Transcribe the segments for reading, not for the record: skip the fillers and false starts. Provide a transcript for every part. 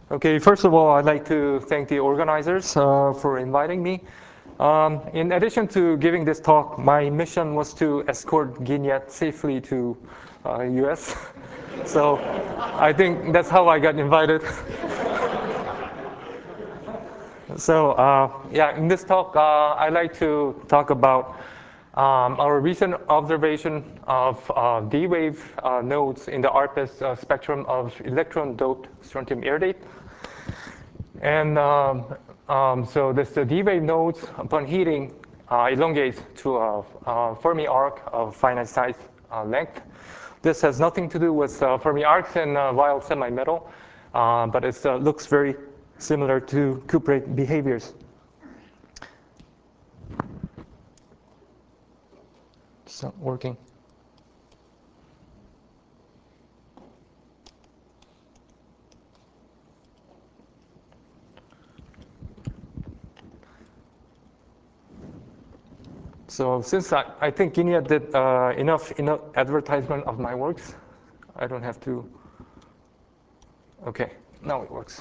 Okay, first of all, I'd like to thank the organizers for inviting me. In addition to giving this talk, my mission was to escort Ginyat safely to US. So I think that's how I got invited. So yeah, in this talk, I'd like to talk about our recent observation of D-wave nodes in the ARPAS spectrum of electron-doped strontium iridate. And so this D-wave nodes, upon heating, elongate to a Fermi arc of finite size length. This has nothing to do with Fermi arcs and wild semi-metal, but it looks very similar to cuprate behaviors. It's not working. So since I think Ginyat did enough advertisement of my works, I don't have to. Okay, now it works.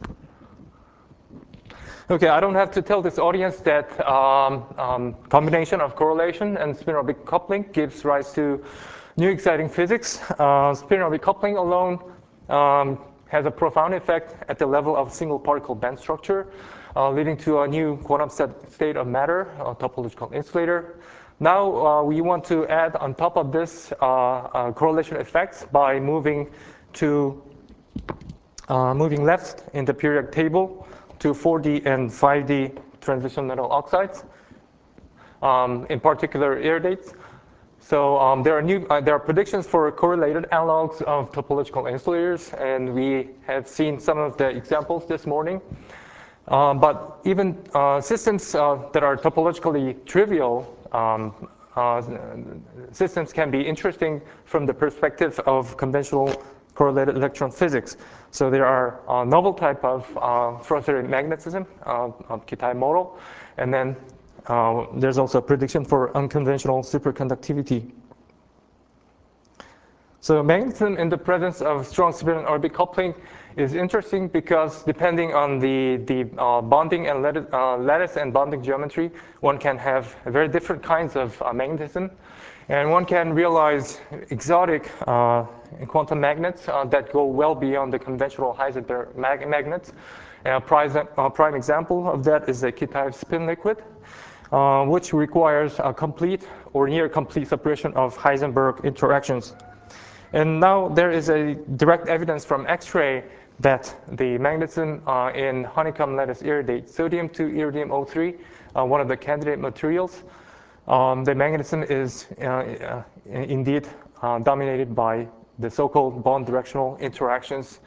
Okay, I don't have to tell this audience that combination of correlation and spin-orbit coupling gives rise to new exciting physics. Spin-orbit coupling alone has a profound effect at the level of single particle band structure, leading to a new quantum state of matter, a topological insulator. Now we want to add on top of this correlation effects by moving left in the periodic table to 4D and 5D transition metal oxides, in particular iridates. So there are predictions for correlated analogs of topological insulators, and we have seen some of the examples this morning. But even systems that are topologically trivial, systems can be interesting from the perspective of conventional correlated electron physics. So there are a novel type of ferroceric magnetism, Kitai model, and then there's also a prediction for unconventional superconductivity. So magnetism in the presence of strong spin-orbit coupling is interesting because depending on the bonding and lattice and bonding geometry, one can have very different kinds of magnetism. And one can realize exotic quantum magnets that go well beyond the conventional Heisenberg magnets. A prime example of that is the Kitaev spin liquid, which requires a complete or near complete suppression of Heisenberg interactions. And now there is a direct evidence from X-ray that the magnetism in honeycomb lattice iridate, sodium to iridium O3, one of the candidate materials, the magnetism is indeed dominated by the so-called bond directional interactions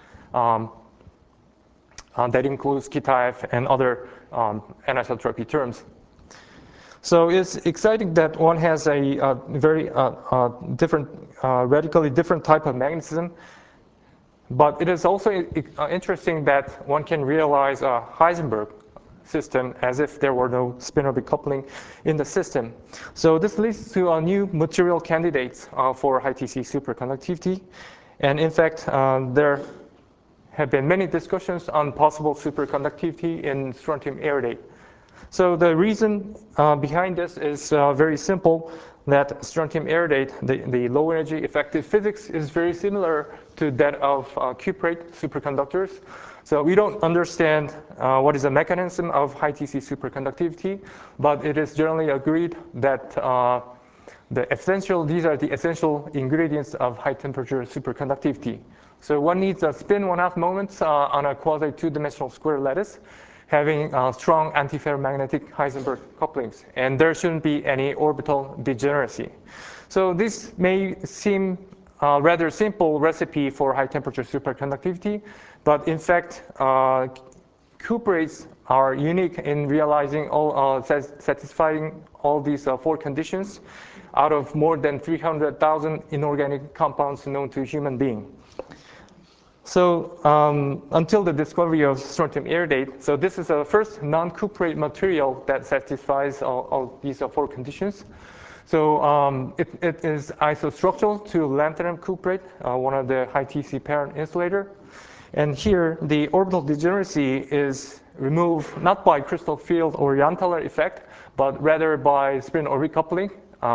that includes Kitaev and other anisotropy terms. So it's exciting that one has a very different, radically different type of magnetism. But it is also interesting that one can realize a Heisenberg system as if there were no spin-orbit coupling in the system. So this leads to new material candidates for high TC superconductivity. And in fact, there have been many discussions on possible superconductivity in strontium iridate. So the reason behind this is very simple, that strontium iridate, the low energy effective physics, is very similar to that of cuprate superconductors. So we don't understand what is the mechanism of high TC superconductivity, but it is generally agreed that these are the essential ingredients of high temperature superconductivity. So one needs a spin one-half moments on a quasi two-dimensional square lattice, having strong antiferromagnetic Heisenberg couplings, and there shouldn't be any orbital degeneracy. So this may seem a rather simple recipe for high temperature superconductivity, but in fact, cuprates are unique in realizing satisfying all these four conditions out of more than 300,000 inorganic compounds known to human beings. So until the discovery of strontium iridate, so this is the first non-cuprate material that satisfies all these four conditions. So it is isostructural to lanthanum cuprate, one of the high TC parent insulator. And here, the orbital degeneracy is removed not by crystal field or Jahn-Teller effect, but rather by spin or recoupling,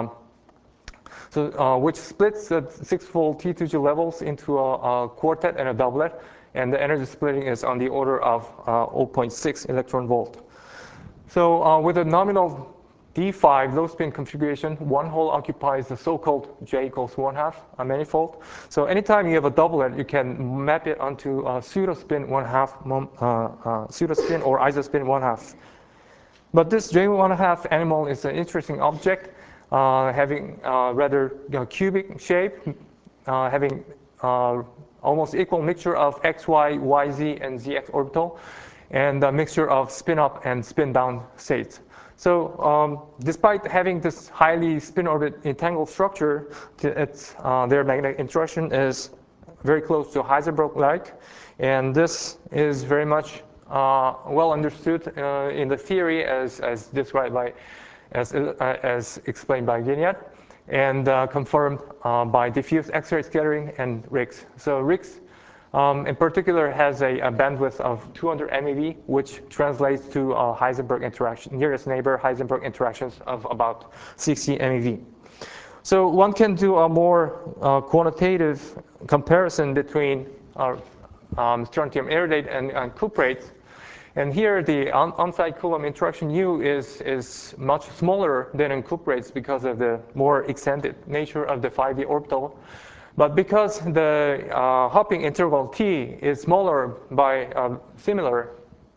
which splits the 6-fold T2G levels into a quartet and a doublet, and the energy splitting is on the order of 0.6 electron volt. So with a nominal D5 low spin configuration, one hole occupies the so-called J equals 1/2 manifold. So anytime you have a doublet, you can map it onto a pseudo-spin 1/2, pseudo-spin or isospin 1/2. But this J1/2 animal is an interesting object, having rather cubic shape, having almost equal mixture of XY, YZ, and ZX orbital, and a mixture of spin up and spin down states. So despite having this highly spin orbit entangled structure, their magnetic interaction is very close to Heisenberg-like, and this is very much well understood in the theory as described by, as explained by Guignat, and confirmed by diffuse X-ray scattering and RIXS. So RIXS in particular has a bandwidth of 200 MeV, which translates to Heisenberg interaction, nearest neighbor Heisenberg interactions of about 60 MeV. So one can do a more quantitative comparison between strontium iridate and cuprates. And here the on-site Coulomb interaction U is much smaller than in cuprates because of the more extended nature of the 5D orbital. But because the hopping interval T is smaller by a similar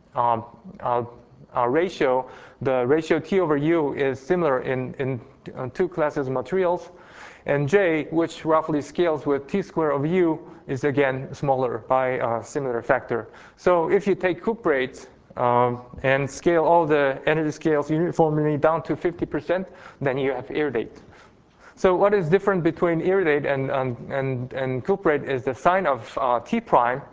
ratio, the ratio T over U is similar in two classes of materials. And J, which roughly scales with T squared of U, is again smaller by a similar factor. So if you take cuprates and scale all the energy scales uniformly down to 50%, then you have iridate. So what is different between iridate and cuprate is the sign of T prime.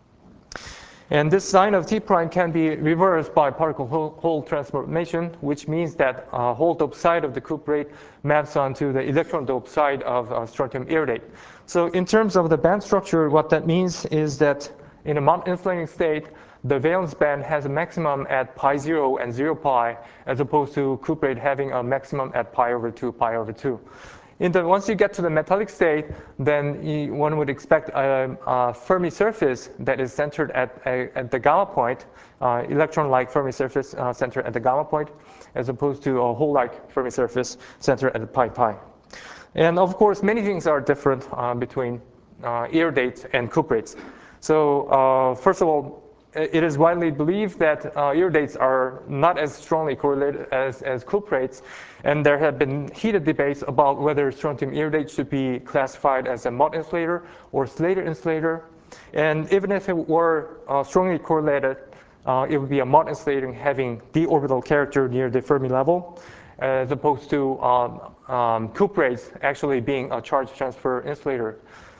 And this sign of T prime can be reversed by particle-hole transformation, which means that hole dope side of the cuprate maps onto the electron dope side of strontium iridate. So in terms of the band structure, what that means is that in a Mott-insulating state, the valence band has a maximum at pi0 and 0 pi, as opposed to cuprate having a maximum at pi over 2, pi over 2. Once you get to the metallic state, then one would expect a Fermi surface that is centered at the gamma point, electron-like Fermi surface centered at the gamma point, as opposed to a hole-like Fermi surface centered at the pi pi. And of course, many things are different between iridates and cuprates. So first of all, it is widely believed that iridates are not as strongly correlated as cuprates, and there have been heated debates about whether strontium iridate should be classified as a Mott insulator or Slater insulator. And even if it were strongly correlated, it would be a Mott insulating having d orbital character near the Fermi level, as opposed to cuprates actually being a charge transfer insulator.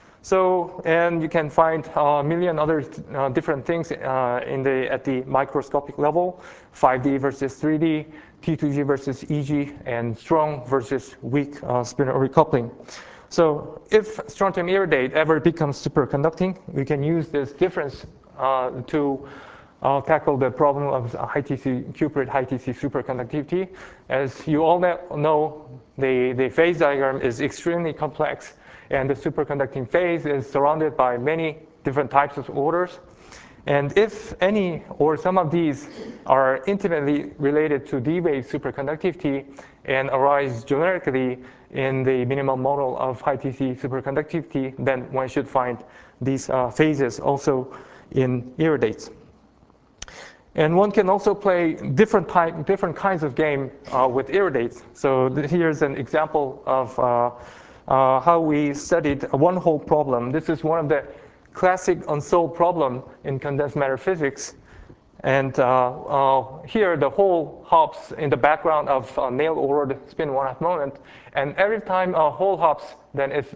So, and you can find a million other different things at the microscopic level, 5D versus 3D, T2G versus EG, and strong versus weak spin or recoupling. So if strontium iridate ever becomes superconducting, we can use this difference to tackle the problem of high TC cuprate, high TC superconductivity. As you all know, the phase diagram is extremely complex, and the superconducting phase is surrounded by many different types of orders. And if any or some of these are intimately related to D-wave superconductivity and arise generically in the minimum model of high TC superconductivity, then one should find these phases also in iridates. And one can also play different kinds of game with iridates. So here's an example of how we studied a one-hole problem. This is one of the classic unsolved problem in condensed matter physics. And here the hole hops in the background of a nail-ordered spin 1/2 moment. And every time a hole hops, then it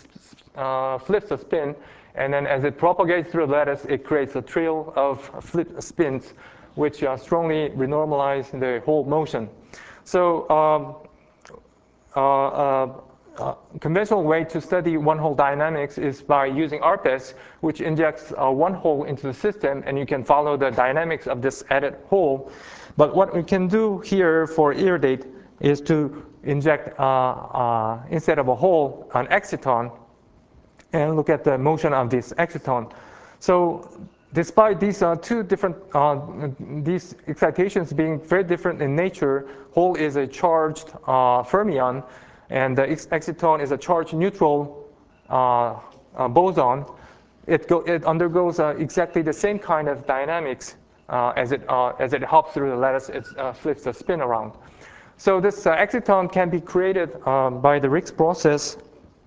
flips a spin. And then as it propagates through the lattice, it creates a trail of flip spins, which strongly renormalize the whole motion. So conventional way to study one-hole dynamics is by using ARPES, which injects one hole into the system, and you can follow the dynamics of this added hole. But what we can do here for iridate is to inject, instead of a hole, an exciton, and look at the motion of this exciton. So despite these two different, these excitations being very different in nature, hole is a charged fermion, and the exciton is a charged neutral boson. It undergoes exactly the same kind of dynamics as it hops through the lattice. It flips the spin around. So this exciton can be created by the Rix process.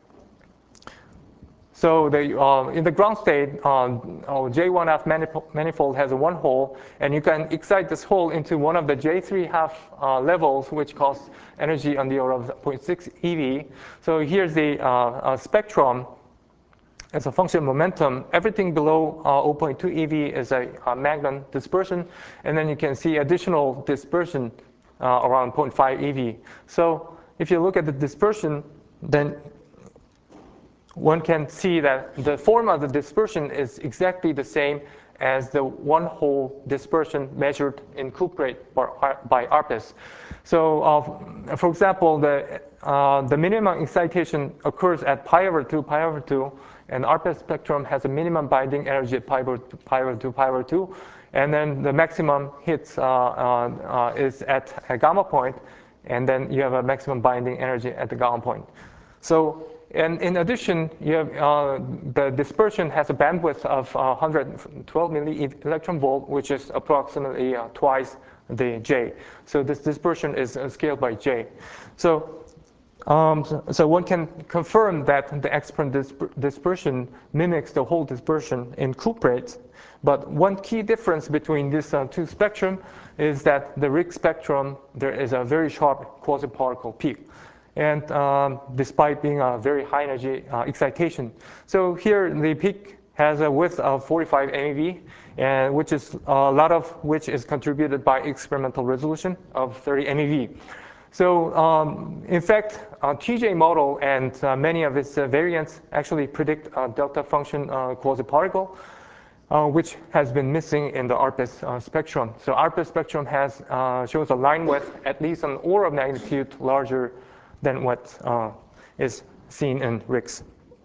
So in the ground state, J1F manifold has a one hole, and you can excite this hole into one of the J3 levels, which costs energy on the order of 0.6 eV. So here's the spectrum as a function of momentum. Everything below 0.2 eV is a Magnum dispersion, and then you can see additional dispersion around 0.5 eV. So if you look at the dispersion, then one can see that the form of the dispersion is exactly the same as the one-hole dispersion measured in cuprate by ARPES. So, for example, the minimum excitation occurs at pi over 2, and ARPES spectrum has a minimum binding energy at pi over 2, and then the maximum hits is at a gamma point, and then you have a maximum binding energy at the gamma point. So, and in addition, you have the dispersion has a bandwidth of 112 milli-electron volt, which is approximately twice the J. So this dispersion is scaled by J. So, so one can confirm that the exponent dispersion mimics the whole dispersion in cuprates. But one key difference between these two spectrum is that the Rix spectrum, there is a very sharp quasi-particle peak, and despite being a very high energy excitation. So here the peak has a width of 45 MeV, and which is a lot of which is contributed by experimental resolution of 30 MeV. So in fact, TJ model and many of its variants actually predict delta function quasi-particle, which has been missing in the ARPES spectrum. So ARPES spectrum has shows a line width at least an order of magnitude larger than what is seen in Rix.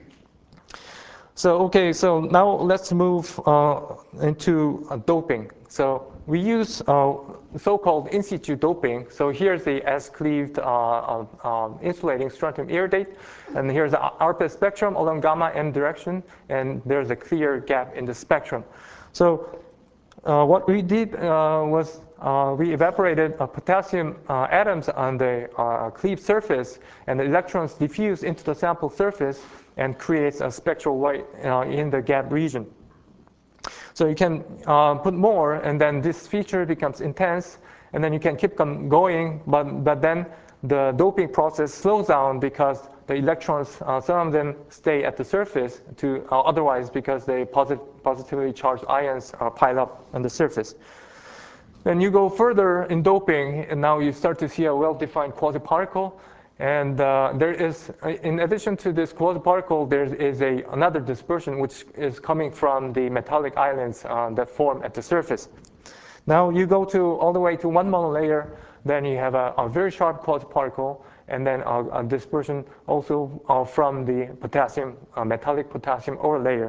So okay, so now let's move into doping. So we use so-called in situ doping. So here's the S-cleaved insulating strontium iridate, and here's the ARPES spectrum along gamma M direction, and there's a clear gap in the spectrum. So what we did was we evaporated potassium atoms on the cleaved surface, and the electrons diffuse into the sample surface and creates a spectral light in the gap region. So you can put more, and then this feature becomes intense, and then you can keep going, but then the doping process slows down because the electrons, some of them stay at the surface to otherwise because they positively charged ions pile up on the surface. Then you go further in doping, and now you start to see a well-defined quasi-particle. And there is, in addition to this quasi-particle, there is another dispersion which is coming from the metallic islands that form at the surface. Now you go all the way to 1 monolayer, then you have a very sharp quasi-particle, and then a dispersion also from the potassium, metallic potassium ore layer.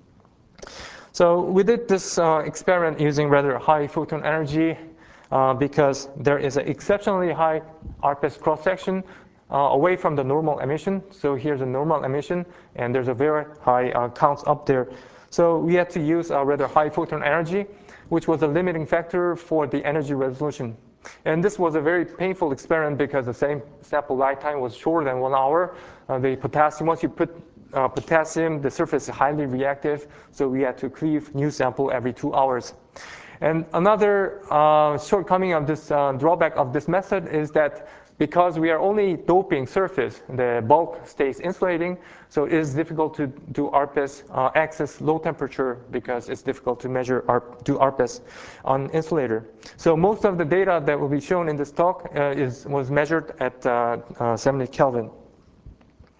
So we did this experiment using rather high photon energy because there is an exceptionally high ARPES cross-section away from the normal emission. So here's a normal emission, and there's a very high counts up there. So we had to use a rather high photon energy, which was a limiting factor for the energy resolution. And this was a very painful experiment because the same sample lifetime was shorter than 1 hour. The potassium, once you put potassium, the surface is highly reactive, so we had to cleave new sample every 2 hours. And another shortcoming of this drawback of this method is that because we are only doping surface, the bulk stays insulating, so it is difficult to do ARPES access low temperature because it's difficult to measure do ARPES on insulator. So most of the data that will be shown in this talk was measured at 70 Kelvin.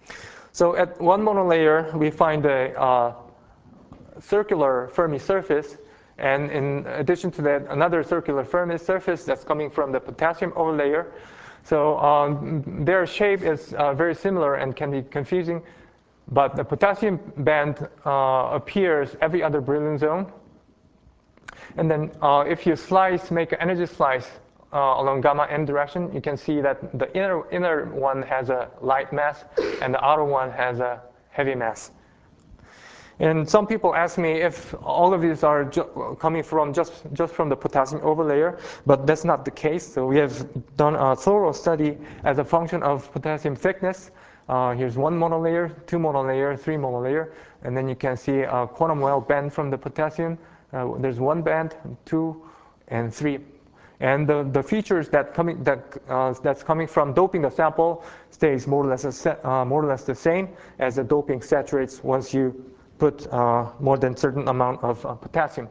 So at one monolayer, we find a circular Fermi surface, and in addition to that, another circular Fermi surface that's coming from the potassium overlayer. So their shape is very similar and can be confusing, but the potassium band appears every other Brillouin zone. And then if you make an energy slice along gamma n direction, you can see that the inner one has a light mass and the outer one has a heavy mass. And some people ask me if all of these are coming from just from the potassium overlayer, but that's not the case. So we have done a thorough study as a function of potassium thickness. Here's one monolayer, two monolayer, three monolayer, and then you can see a quantum well band from the potassium. There's one band, two, and three. And the features that's coming from doping the sample stays more or less the same as the doping saturates once you put more than a certain amount of potassium.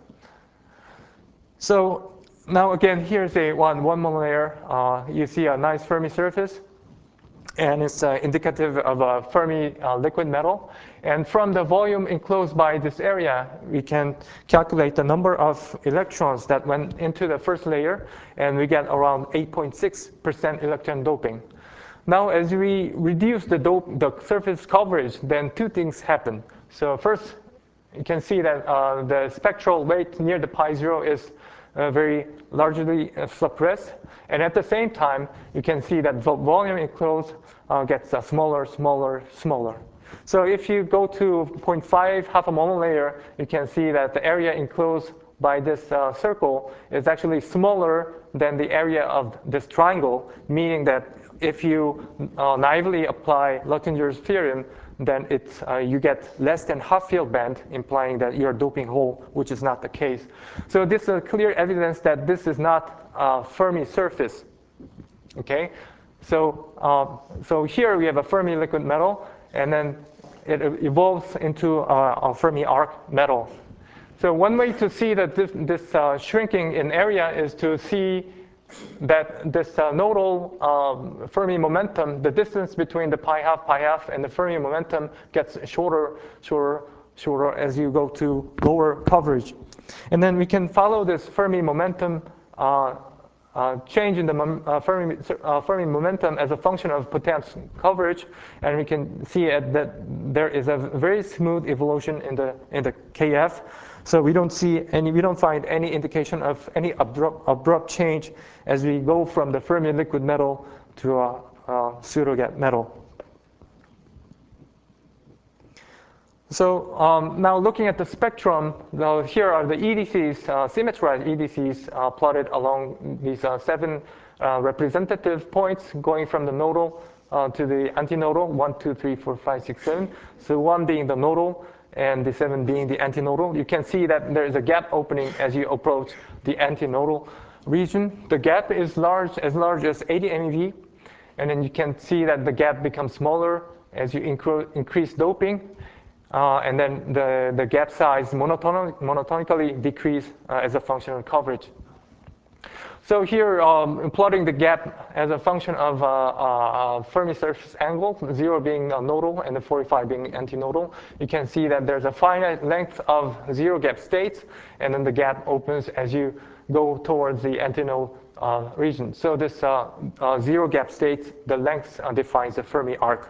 So now again, here's a one monolayer. You see a nice Fermi surface, and it's indicative of a Fermi liquid metal. And from the volume enclosed by this area, we can calculate the number of electrons that went into the first layer, and we get around 8.6% electron doping. Now, as we reduce the surface coverage, then two things happen. So first, you can see that the spectral weight near the pi zero is very largely suppressed. And at the same time, you can see that the volume enclosed gets smaller, smaller, smaller. So if you go to 0.5, half a monolayer, you can see that the area enclosed by this circle is actually smaller than the area of this triangle, meaning that if you naively apply Luttinger's theorem, then you get less than half field band, implying that you're doping hole, which is not the case. So this is clear evidence that this is not a Fermi surface. Okay, so here we have a Fermi liquid metal, and then it evolves into a Fermi arc metal. So one way to see that this shrinking in area is to see that this nodal Fermi momentum, the distance between the pi half, and the Fermi momentum gets shorter as you go to lower coverage. And then we can follow this Fermi momentum change in the Fermi momentum as a function of potential coverage, and we can see that there is a very smooth evolution in the KF. So we don't find any indication of any abrupt change as we go from the Fermi liquid metal to a pseudogap metal. So now looking at the spectrum, now here are the EDCs, symmetrized EDCs plotted along these 7 representative points going from the nodal to the antinodal, 1, 2, 3, 4, 5, 6, 7. So 1 being the nodal, and the 7 being the antinodal. You can see that there is a gap opening as you approach the antinodal region. The gap is as large as 80 MeV, and then you can see that the gap becomes smaller as you increase doping, and then the gap size monotonically decrease as a function of coverage. So here, plotting the gap as a function of Fermi surface angle, 0 being nodal and the 45 being antinodal, you can see that there's a finite length of zero gap states, and then the gap opens as you go towards the antinode region. So this zero gap state, the length defines the Fermi arc.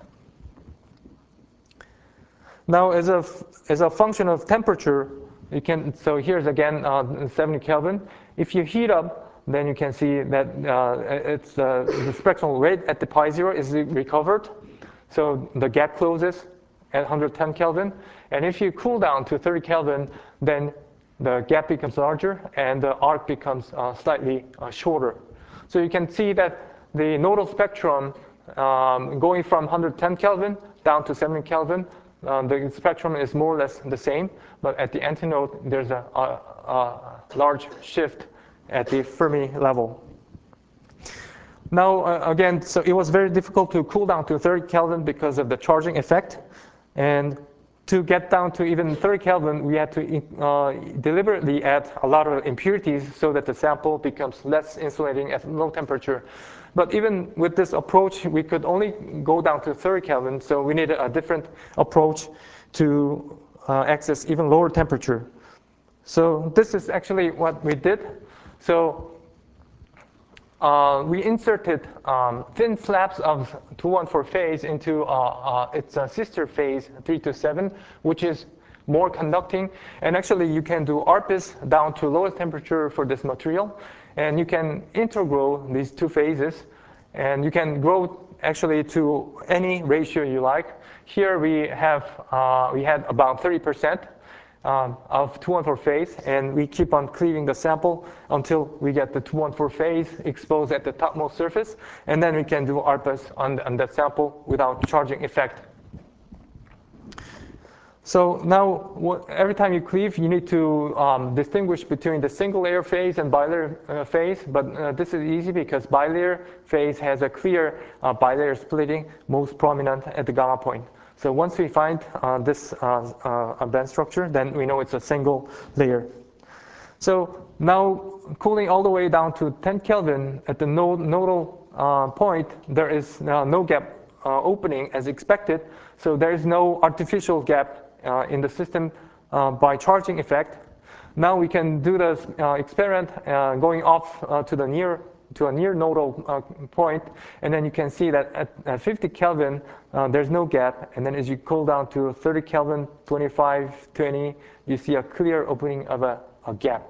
Now, as a function of temperature, so here's again 70 Kelvin. If you heat up, then you can see that the spectral rate at the pi zero is recovered. So the gap closes at 110 Kelvin. And if you cool down to 30 Kelvin, then the gap becomes larger and the arc becomes slightly shorter. So you can see that the nodal spectrum going from 110 Kelvin down to 70 Kelvin, the spectrum is more or less the same, but at the antinode, there's a large shift at the Fermi level. Now, again, so it was very difficult to cool down to 30 Kelvin because of the charging effect. And to get down to even 30 Kelvin, we had to deliberately add a lot of impurities so that the sample becomes less insulating at low temperature. But even with this approach, we could only go down to 30 Kelvin, so we needed a different approach to access even lower temperature. So this is actually what we did. So we inserted thin slabs of 214 phase into its sister phase 327, which is more conducting. And actually, you can do ARPIS down to lowest temperature for this material. And you can intergrow these two phases. And you can grow actually to any ratio you like. Here we had about 30%. Of 214 phase, and we keep on cleaving the sample until we get the 214 phase exposed at the topmost surface, and then we can do ARPAS on that sample without charging effect. So now, every time you cleave, you need to distinguish between the single layer phase and bilayer phase, but this is easy because bilayer phase has a clear bilayer splitting, most prominent at the gamma point. So once we find this band structure, then we know it's a single layer. So now cooling all the way down to 10 Kelvin at the nodal point, there is no gap opening as expected. So there is no artificial gap in the system by charging effect. Now we can do this experiment going off to a near nodal point, and then you can see that at 50 Kelvin, there's no gap, and then as you cool down to 30 Kelvin, 25, 20, you see a clear opening of a gap.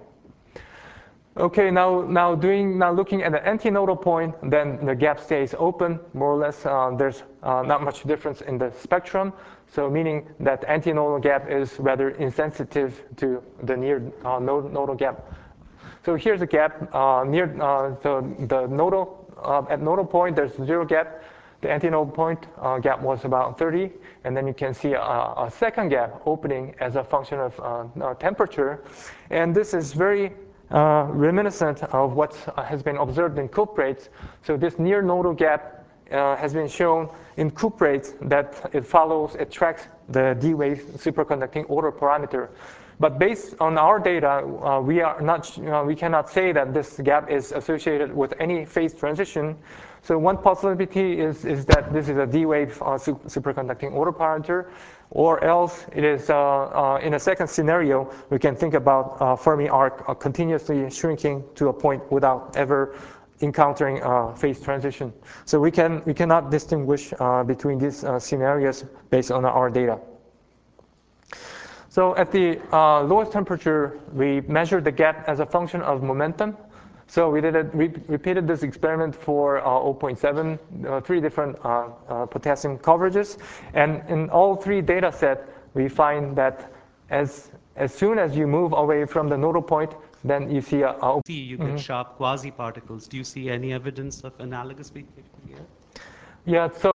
Okay, now looking at the antinodal point, then the gap stays open, more or less. There's not much difference in the spectrum, so meaning that the antinodal gap is rather insensitive to the near nodal gap. So here's a gap near the nodal, at nodal point, there's zero gap. The antinodal point gap was about 30, and then you can see a second gap opening as a function of temperature. And this is very reminiscent of what has been observed in cuprates. So this near nodal gap has been shown in cuprates that it tracks the D-wave superconducting order parameter. But based on our data, we cannot say that this gap is associated with any phase transition. So one possibility is that this is a D-wave superconducting order parameter, or else it is in a second scenario, we can think about Fermi arc continuously shrinking to a point without ever encountering phase transition. So we cannot distinguish between these scenarios based on our data. So at the lowest temperature, we measured the gap as a function of momentum. So we repeated this experiment for 0.7, 3 different potassium coverages. And in all 3 data sets, we find that as soon as you move away from the nodal point, then you see you get sharp quasi-particles. Do you see any evidence of analogous behavior here? Yeah. So